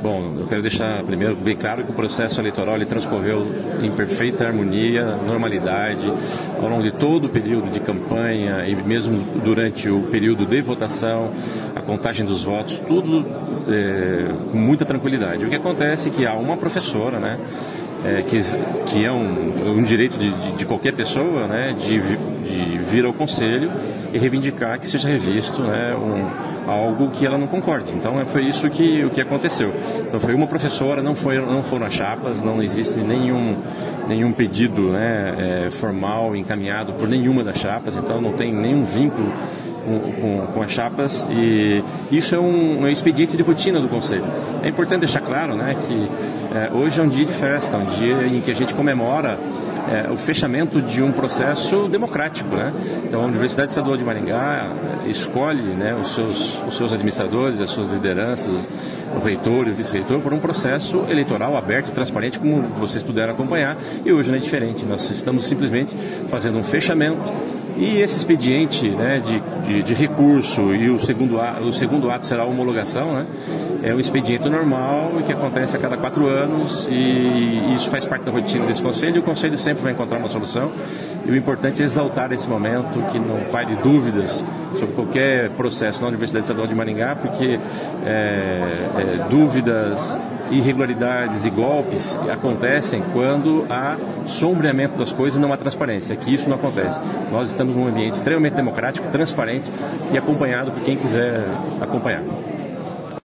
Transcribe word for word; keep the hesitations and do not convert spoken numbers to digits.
Bom, eu quero deixar primeiro bem claro que o processo eleitoral ele transcorreu em perfeita harmonia, normalidade, ao longo de todo o período de campanha e mesmo durante o período de votação, a contagem dos votos, tudo é, com muita tranquilidade. O que acontece é que há uma professora, né, é, que, que é um, um direito de, de, de qualquer pessoa, né, de, de vir ao conselho e reivindicar que seja revisto, né, um, algo que ela não concorde. Então foi isso que, o que aconteceu. Então foi uma professora, não, foi, não foram as chapas, não existe nenhum, nenhum pedido, né, é, formal encaminhado por nenhuma das chapas, então não tem nenhum vínculo com, com, com as chapas, e isso é um, um expediente de rotina do Conselho. É importante deixar claro, né, que é, hoje é um dia de festa, um dia em que a gente comemora É, o fechamento de um processo democrático, né? Então a Universidade Estadual de Maringá escolhe, né, os, seus, os seus administradores, as suas lideranças, o reitor e o vice-reitor, por um processo eleitoral aberto e transparente, como vocês puderam acompanhar, e hoje não é diferente. Nós estamos simplesmente fazendo um fechamento. E esse expediente, né, de, de, de recurso, e o segundo, ato, o segundo ato será a homologação, né, é um expediente normal que acontece a cada quatro anos, e isso faz parte da rotina desse Conselho, e o Conselho sempre vai encontrar uma solução. E o importante é exaltar esse momento, que não pare dúvidas sobre qualquer processo na Universidade Estadual de Maringá, porque é, é, dúvidas, irregularidades e golpes acontecem quando há sombreamento das coisas e não há transparência. Aqui isso não acontece. Nós estamos num ambiente extremamente democrático, transparente e acompanhado por quem quiser acompanhar.